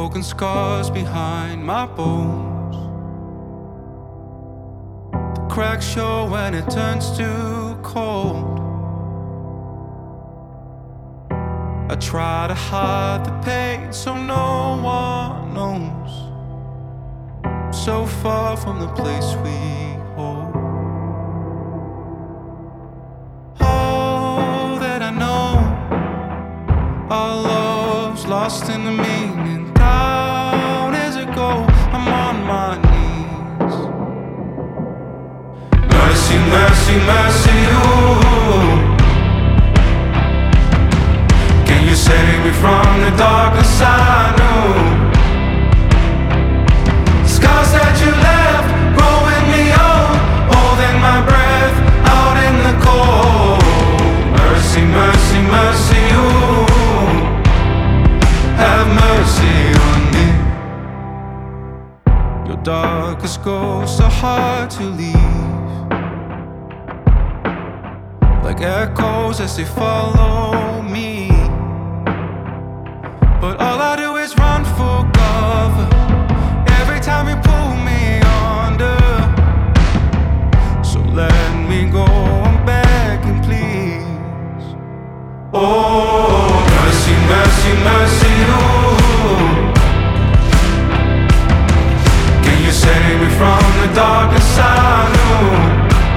broken scars behind my bones. The cracks show when it turns too cold. I try to hide the pain so no one knows. So far from the place we hold. Oh, that I know our love's lost in the meaning. Down as it go, I'm on my knees. Mercy, mercy, mercy, ooh. Can you save me from the darkness I know? Scars that you left, growing me old, holding my breath out in the cold. Mercy, mercy, mercy, ooh. Have mercy on me. Your darkest ghosts are hard to leave, like echoes as they follow me. But all I do is run for cover every time you pull me under. So let me go, I'm begging, please. Oh, mercy, mercy, mercy, ooh. Can you save me from the darkness I know?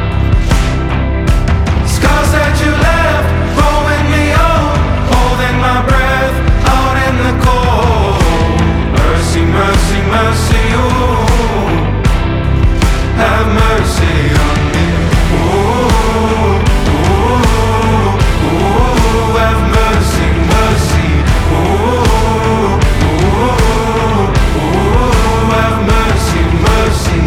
Scars that you left, growing me old, holding my breath out in the cold. Mercy, mercy, mercy, ooh. Have mercy on me. Ooh, ooh, ooh. Have mercy, mercy. Ooh, ooh, ooh. Have mercy, mercy.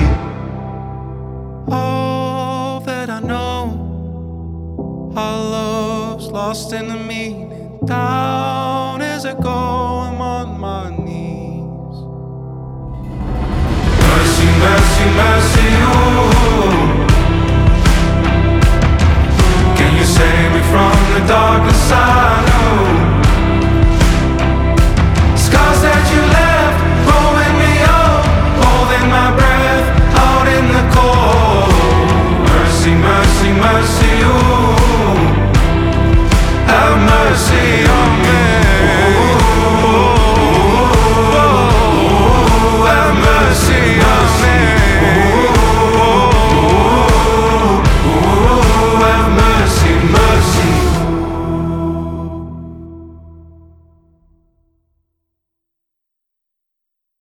All that I know, our love's lost in the meaning. Down as I go, I'm on my knees. Mercy, mercy, mercy, ooh.